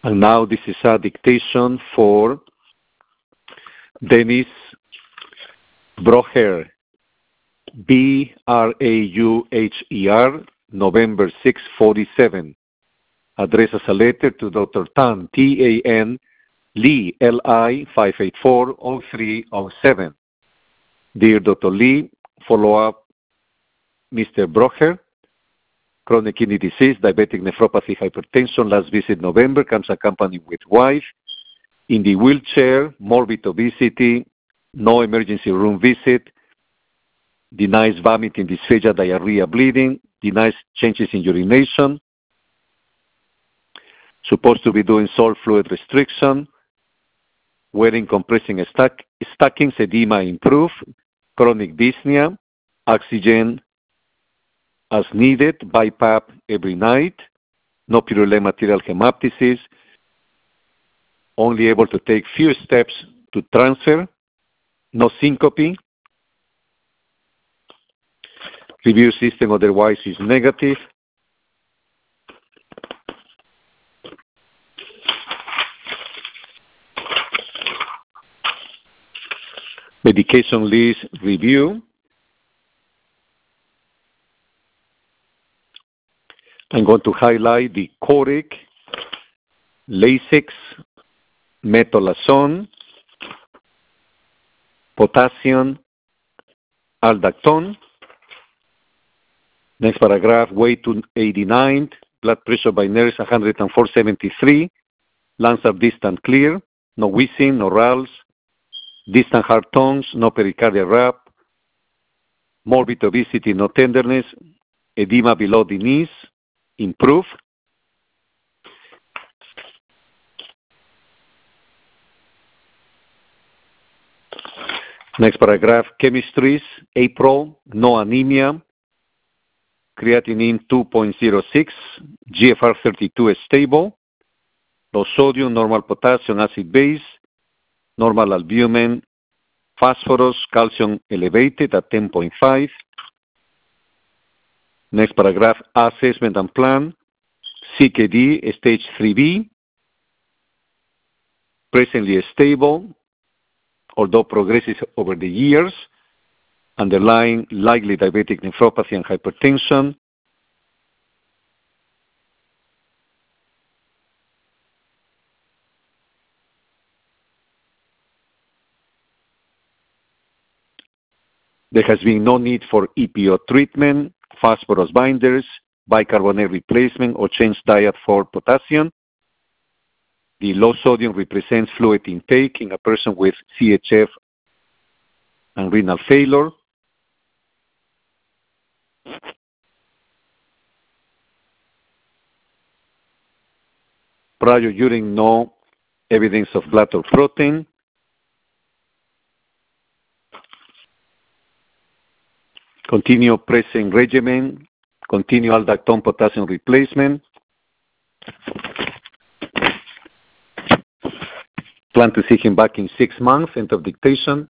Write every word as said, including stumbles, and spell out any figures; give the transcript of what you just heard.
And now this is a dictation for Dennis Brocher, B R A U H E R, November sixth, forty-seven. Address as a letter to Doctor Tan, T A N, Lee, L I, five eight four oh three oh seven. Dear Doctor Lee, follow up Mister Brocher, chronic kidney disease, diabetic nephropathy, hypertension, last visit November, comes accompanied with wife, in the wheelchair, morbid obesity, no emergency room visit, denies vomiting, dysphagia, diarrhea, bleeding, denies changes in urination, supposed to be doing salt fluid restriction, wearing compressing stack, stockings, edema improved, chronic dyspnea, oxygen as needed, B I P A P every night, no purulent material hemoptysis, only able to take few steps to transfer, no syncope, review system otherwise is negative, medication list review. I'm going to highlight the Coric, Lasix, Metolazone, potassium, Aldactone. Next paragraph, weight two eighty-nine, blood pressure by nurse one hundred four seventy-three, lungs are distant clear, no wheezing, no rales, distant hard tones, no pericardial rap, morbid obesity, no tenderness, edema below the knees, improve. Next paragraph, chemistries, April, no anemia, creatinine two point zero six, G F R thirty-two is stable, low sodium, normal potassium, acid base, normal albumin, phosphorus, calcium elevated at ten point five. Next paragraph, assessment and plan, C K D, stage three B, presently stable, although progresses over the years, underlying likely diabetic nephropathy and hypertension. There has been no need for E P O treatment, phosphorus binders, bicarbonate replacement, or change diet for potassium. The low sodium represents fluid intake in a person with C H F and renal failure. Prior urine, no evidence of blood or protein. Continue pressing regimen. Continue aldactone potassium replacement. Plan to see him back in six months. End of dictation.